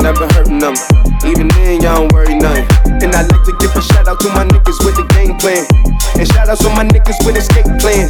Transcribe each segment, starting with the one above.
never hurting them. Even then, y'all don't worry nothing. And I like to give a shout out to my niggas with the game plan. And shout out to my niggas with escape plans.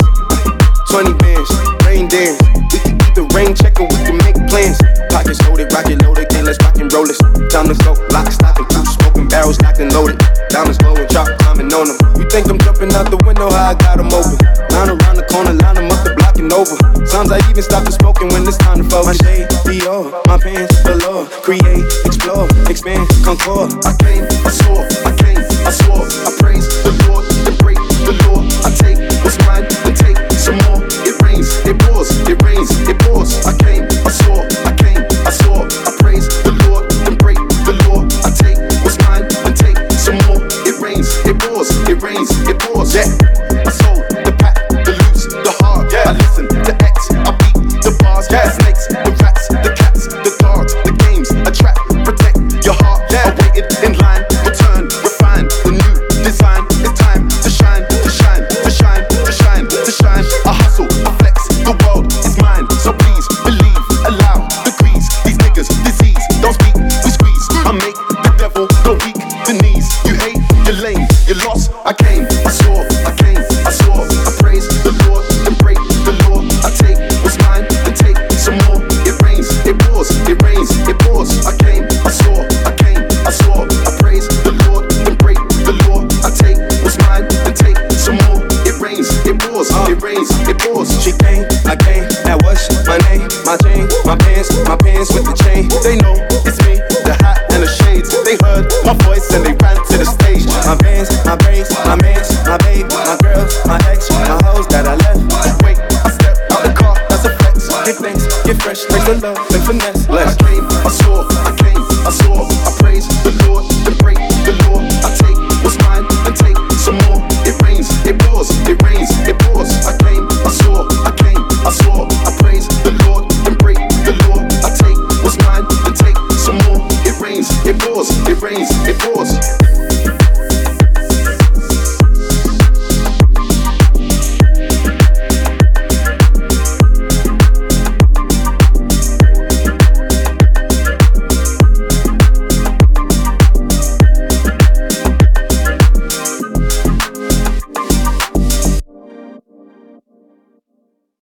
20 bands, rain dance. We can keep the rain check or we can make plans. Pockets loaded, rocket loaded, okay, let's rock and roll this. Time to go, lock, stock, and two smoking barrels locked and loaded. Diamonds glowing, chop climbing on them. You think I'm jumping out the window, how I got them open. Line around the corner, line them up, the block and over. Sometimes I even stop the smoking when it's time to fall. My shade, Dior, my pants, galore. Create, explore, expand, concord. I came, I saw, I came, I saw. I praise the Lord, then break the law. I take what's mine, and take some more. It rains, it pours, it rains, it pours. I came, I saw, I came, I saw. I praise the Lord, then break the law. I take what's mine, and take some more. It rains, it pours, it rains, it pours. Yeah, I sold the pack, the loose, the hard. Yeah. I listen to X, I beat the bars. Yeah. The snakes, the rats, the cats, the guards, the games, a trap, protect your heart. Yeah. I waited in line, return, refine the new design. It's time to shine, to shine, to shine, to shine, to shine. I hustle, I flex, the world is mine. So please believe, allow the grease. These niggas, disease, don't speak, we squeeze. I make the devil go weak, the knees. You hate, you're lame, you're lost. I came, I saw, I came, I saw. I praise the Lord and break the law. I take what's mine and take some more. It rains, it pours, it rains, it pours. I came, I saw, I came, I saw. I praise the Lord and break the law. I take what's mine and take some more. It rains, it pours, it rains, it pours. She came, I came, now what's my name? My chain, my pants with the chain. They know it's me, the hat and the shades. They heard my voice and they ran to the stage. My bands, my braids, my mans, my babe, my girls, my ex, my hoes that I left. Wait, I step out the car, that's a flex. Get thanks, get fresh, take the love and finesse. I came, I saw, I came, I saw. I praise the Lord